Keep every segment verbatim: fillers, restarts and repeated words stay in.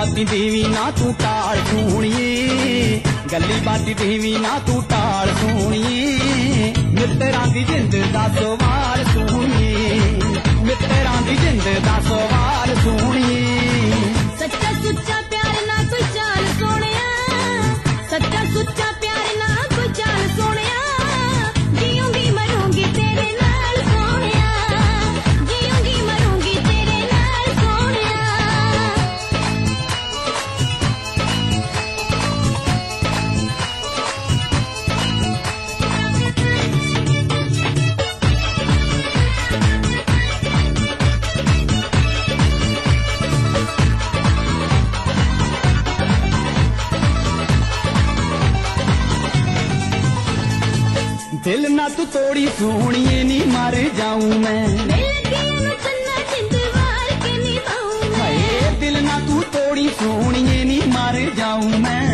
बाती देवी ना तू टाल सोहणिए, गल्ली बाती देवी ना तू टाल सोहणिए, मित्तरां दी जिंद दा सवाल सोहणिए, मित्तरां दी जिंद दा सवाल सोहणिए। सच्चा सुच्चा प्यार ना कोई चाल सोहणिया, सच्चा सुच्चा प्यार ना कोई चाल सोहणिया, जीऊंगी मरूंगी तेरे नाल सोहणिया, जीऊंगी मरूंगी तेरे नाल सोहणिया। दिल ना तू तोड़ी सोहणिए नी मर जाऊं मैं, हाय दिल ना तू तोड़ी सोहणिए नी मर जाऊं मैं,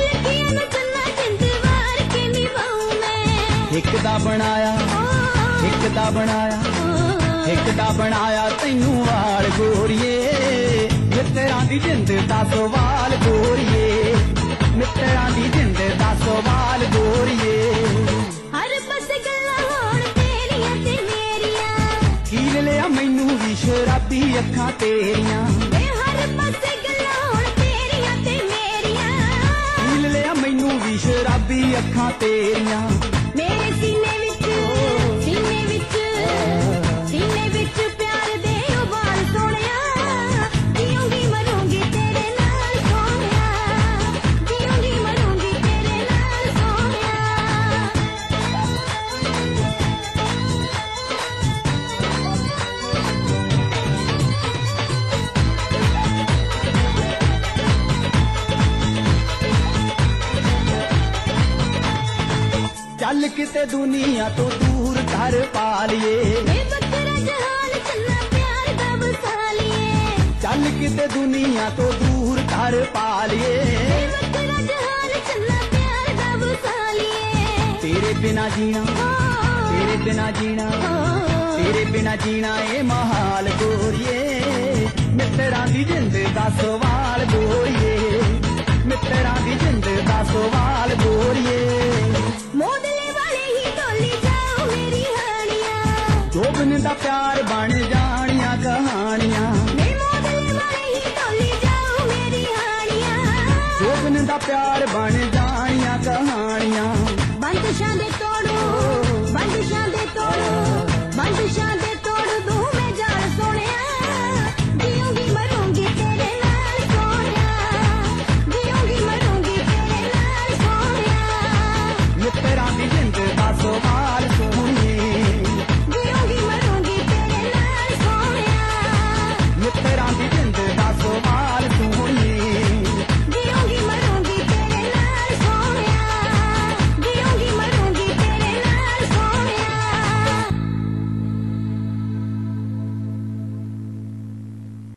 एक दा बनाया एक दा बनाया एक दा बनाया तैनू वाल गोरिए, मित्तरां दी जिंद दा सवाल गोरिए, मित्तरां दी जिंद दा सवाल गोरिए। कील लिया मैनू भी शराबी अखां तेरियां, कील लिया मैनू भी शराबी अखां तेरियां, मेरे सीने विच सीने विच सीने विच प्यार दे उबाल सोहणिया, जीऊंगी मरूंगी तेरे नाल सोहणिया, जीऊंगी मरूंगी तेरे नाल सोहणिया। चल किते दुनिया तो दूर घर पा लिए, चल किते दुनिया तो दूर घर पा लिए, तेरे बिना जीना तेरे बिना जीना तेरे बिना जीना ए महाल गोरिए, मित्तरां दी जिंद दा सवाल गोरिए, मित्तरां दी जिंद दा सवाल गोरिए। जोबन दा प्यार बन जानियां कहानियां, जोबन दा प्यार बन जानियां कहानियां, बंदिशां दे तोड़ो बंदिशां दे तोड़ो बंदिशां दे